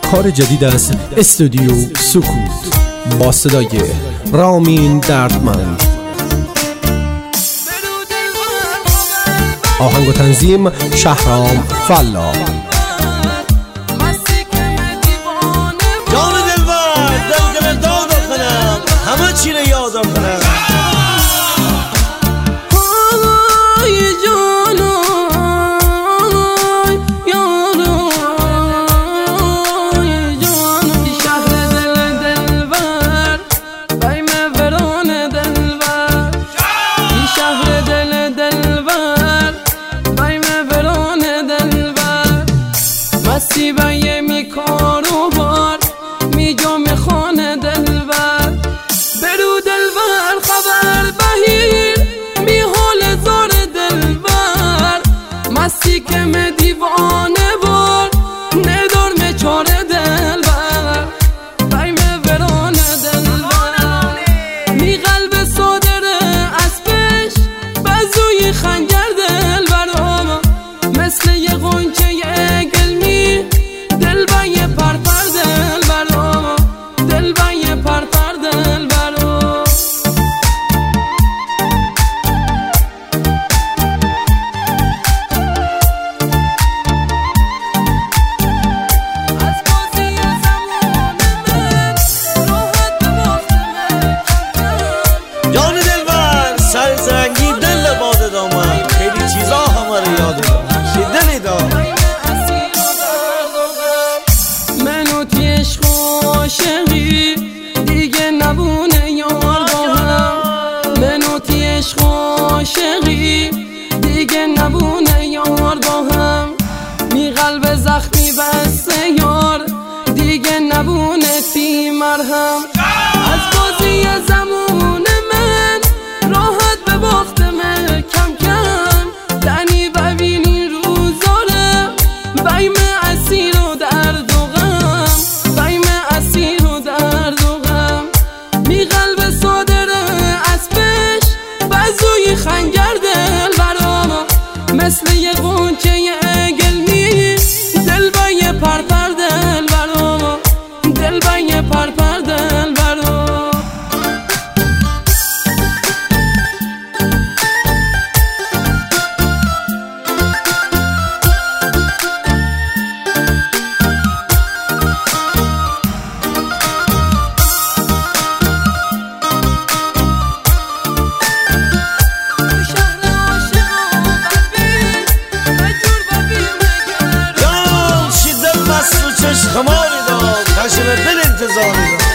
کار جدید از استودیو سکوت با صدای رامین دردمند. آهنگ و تنظیم شهرام فلا. جان دلبر دلگل دادم کنم همه چی رو یادم کنم. سیبای می کارو بار می جام خانه دلبر برو دلبر خبر بهیر می حال زار دلبر مستی که می دیوانه بار ندار می چاره دلبر بای می ورانه دلبر می قلب صادر اسبش بزوی خنجر دلبر مثل یه غنچه جان دلبر سرزنگی دل باد دامن خیلی چیزا همه یاد دلی دام منو تیش خوشقی دیگه نبونه یار با هم منو تیش خوشقی دیگه نبونه یار با هم می قلب زخمی بسته یار دیگه نبونه تی مرهم از بازی زمون من راحت به باخت من کم کم دنی ببینی روزاره بیم اسیر و درد و غم بیم اسیر و درد و غم می قلب صادر اسبش بزوی خنجر دل برام مثل یه غنچه گلمی دل بای پرپر دل برام دل بای پرپر دل برام خماری داد کشم دل انتظاری داد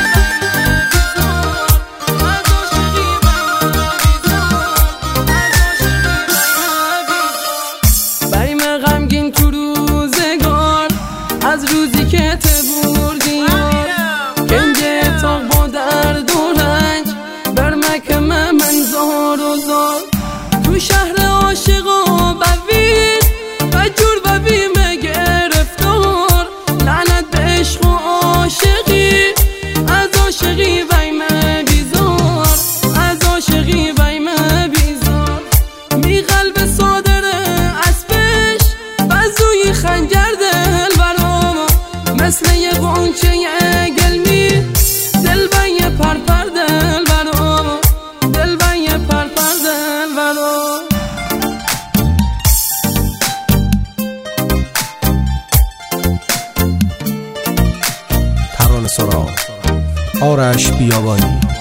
بریم غمگین تو روزگار از روزی که تبردی گنج تا با درد و رنج بر مکم من زار و زار تو شهر عاشقا ببین و جور و بیم گرفتار لعنت به عشق و عاشقی از عاشقی ویم بیزار از عاشقی ویم بیزار می قلب صادر اسبش بزوی خنجر دل برام مثل یه غنچه گلمی دل بای پرپر دل برام دل بای پرپر دل برام ترانه سرا آرش بیابانی.